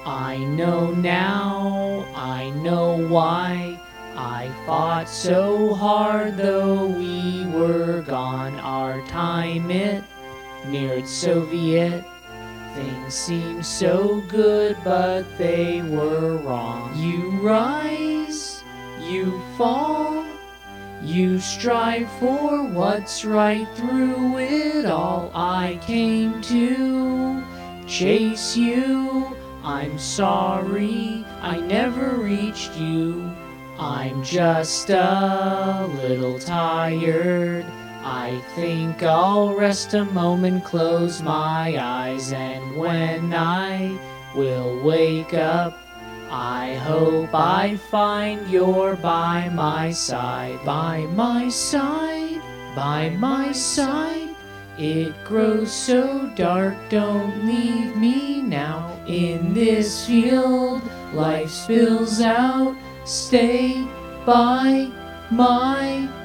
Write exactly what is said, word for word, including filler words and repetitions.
I know now, I know why I fought so hard though we were gone. Our time it neared Soviet. Things seemed so good, but they were wrong. You rise, you fall, you strive for what's right through it all. I came to chase you. I'm sorry I never reached you. I'm just a little tired. I think I'll rest a moment, close my eyes, and when I will wake up, I hope I find you're by my side, by my side, by my side. It grows so dark, don't leave me now. In this field, life spills out, stay by my